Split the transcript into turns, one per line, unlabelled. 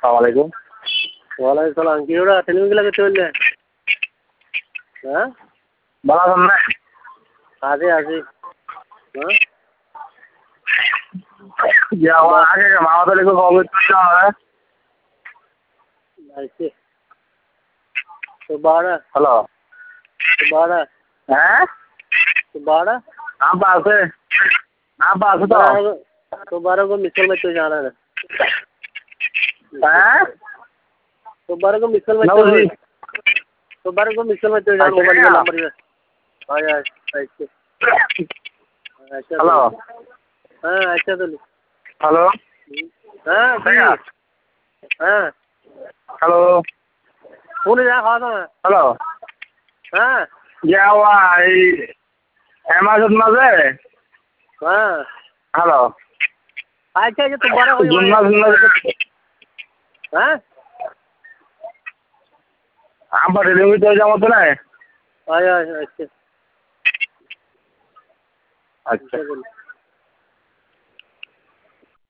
আসসালামাইকুম।
ওয়ালাইকুম সালাম। কি ওরা টেলিভিশন করতে বললে? হ্যাঁ
ভালো আছেন না?
আছি আছি। হ্যাঁ
আগে মামাদের একটু খবর তুলতে হবে।
আইছে তো বাড়া
হ্যালো,
তো বাড়া
হ্যাঁ
তো বাড়া
आप আছে आप আছে তো?
तो बारह को मिसल में तो जाना है।
হ্যাঁ
तो बारह को मिसल में
না
तो
বুঝি।
जाना
अच्छा,
मोबाइल
क्या?
का नंबर है। आया ऐसे अच्छा
হ্যালো
हाँ अच्छा तो
হ্যালো
हाँ
দেখা
हाँ
হ্যালো
फोन जा खा था
হ্যালো
हाँ
যাওয়া এই অ্যামাজন মাঝে
हाँ
হ্যালো
अच्छा ये तो बारह को
জুন মাস
हाँ
আমার ডেলিভারি তো যাবো তো না।
आया अच्छा
আচ্ছা।